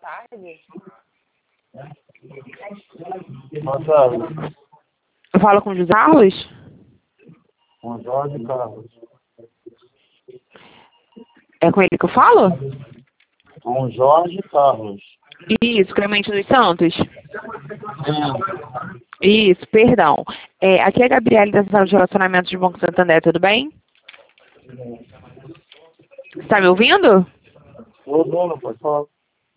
tarde. Boa tarde. Eu falo com o José Carlos? Com Jorge Carlos. É com ele que eu falo? Com Jorge Carlos. Isso, Clemente dos Santos. Sim. Isso, perdão. Aqui é a Gabriele da Sala de Relacionamento de Banco Santander, tudo bem? Está me ouvindo? Ô, dona, pode falar.